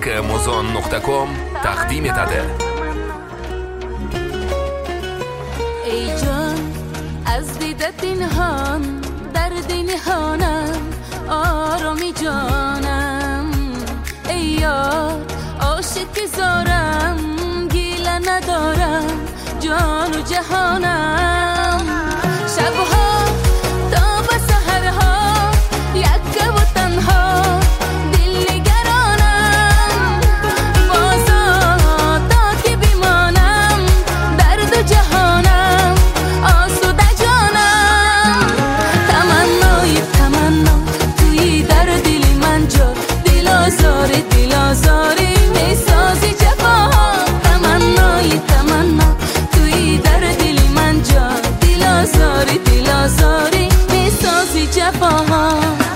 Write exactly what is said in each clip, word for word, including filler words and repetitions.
موزون نقطه کام تقدیم داده. ای جان از دیدت اینهان در دینهانم آرامی جانم، ای یار عاشق زارم گیله ندارم جان و جهانم. شبها تا به سحرها یک و تنها دل نگرانم، بازا تا که بیمانم در دو جهانم آسوده جانم. تمنای تمنا توی در دل من جا، دل آزاری دل آزاری میسازی جفاها. تمنای تمنا توی در دل من جا، دل آزاری دل آزاری میسازی جفاها.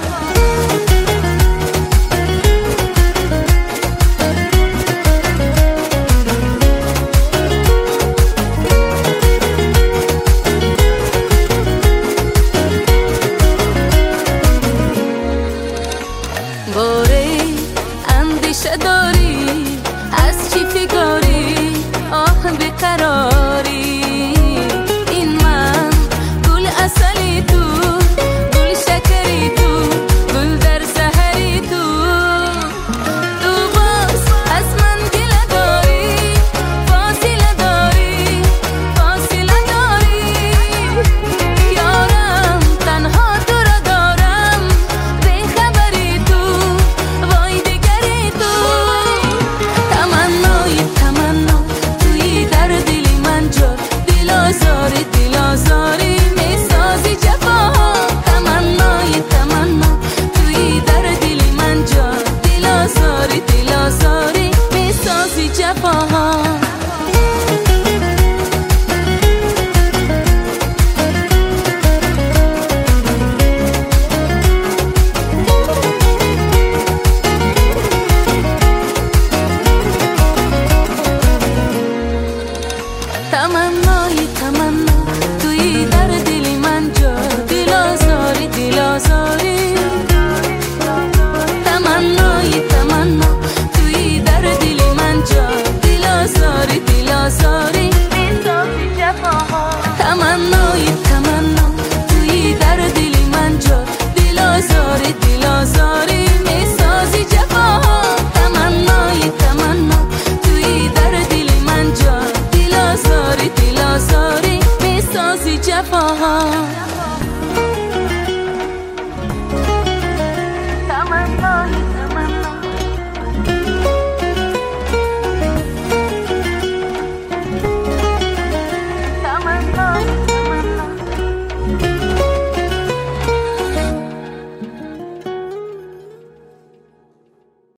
باره اندیشه داری از چی فکاری، آه بیقراری. این من گل اصلی تو، گل شکری تو، گل در سحری تو. تو باز از من گله داری، فاصله داری، فاصله داری. یارم تنها تو را دارم، بیخبری تو، وای دیگری تو. تمنای تمنا توی در دل من جا، دل آزاری دل آزاری میسازی جفاها. تمنای تمنا توی در دل من جا، دل آزاری دل آزاری میسازی جفاها. تمنای تمنا توی در دل من جا، دل آزاری دل آزاری. تمنای تمنا توی در دل من جا، دل آزاری دل آزاری میسازی جفاها. تمنای تمنا توی در دل من جا، دل آزاری دل آزاری میسازی جفاها. تمنای تمنا توی در دل من جا، دل آزاری دل آزاری میسازی جفاها.